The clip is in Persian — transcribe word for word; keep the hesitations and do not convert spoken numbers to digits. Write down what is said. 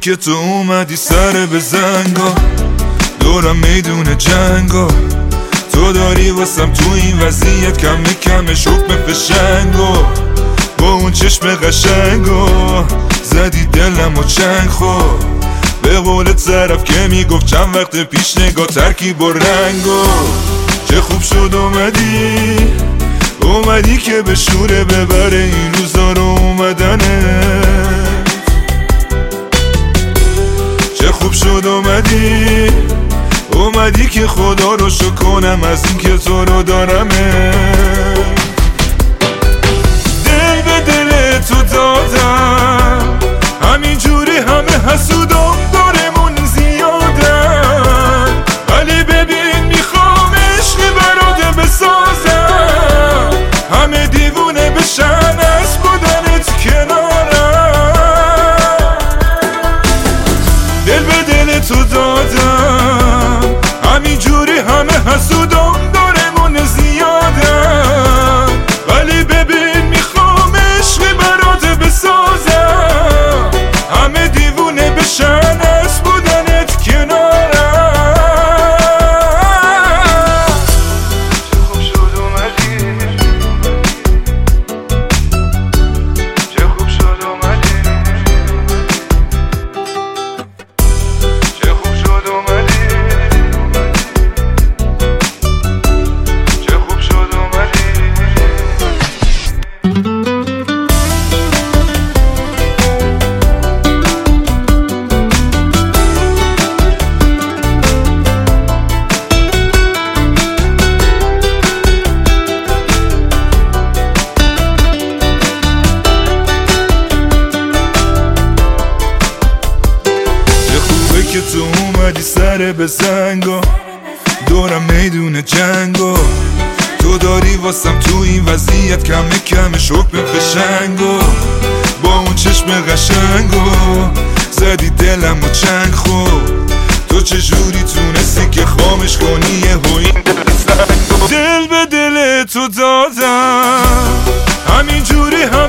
که تو اومدی سر به زنگا، دورم میدون جنگا، تو داری واسم تو این وضعیت کم کمش حکم فشنگا، با اون چشم قشنگا زدی دلم و چنگ خور، به قولت طرف که میگفت چند وقت پیش نگاه ترکیب و رنگا. چه خوب شد اومدی اومدی که به شوره ببره این روزا رو اومدنه، چه خوب شد اومدی اومدی که خدا رو شکر کنم از این که تو رو دارمه. دل به دل تو دادم همینجوری همه حسودم دارمون زیادن، ولی ببین میخوام عشق برات بسازم، همه دیوونه بشن از بودنت کنارم. دل به دل تو دادم همینجوری همه حسودم دارمون زیادن، ولی ببین میخوام عشق برات بسازم، همه دیوونه بشن از بودنت کنارم. چه خوب شد اومدی، چه خوب شد اومدی، چه خوب شد اومدی، چه خوب شد اومدی. که تو اومدی سر به زنگا، دورم میدون جنگا، تو داری واسم تو این وضعیت کم کمش حکم فشنگا، با اون چشم قشنگا زدی دلم و چنگ خور، تو چجوری تونستی که خامش کنی یه این دل زنگا. دل به دل تو دادم همینجوری هم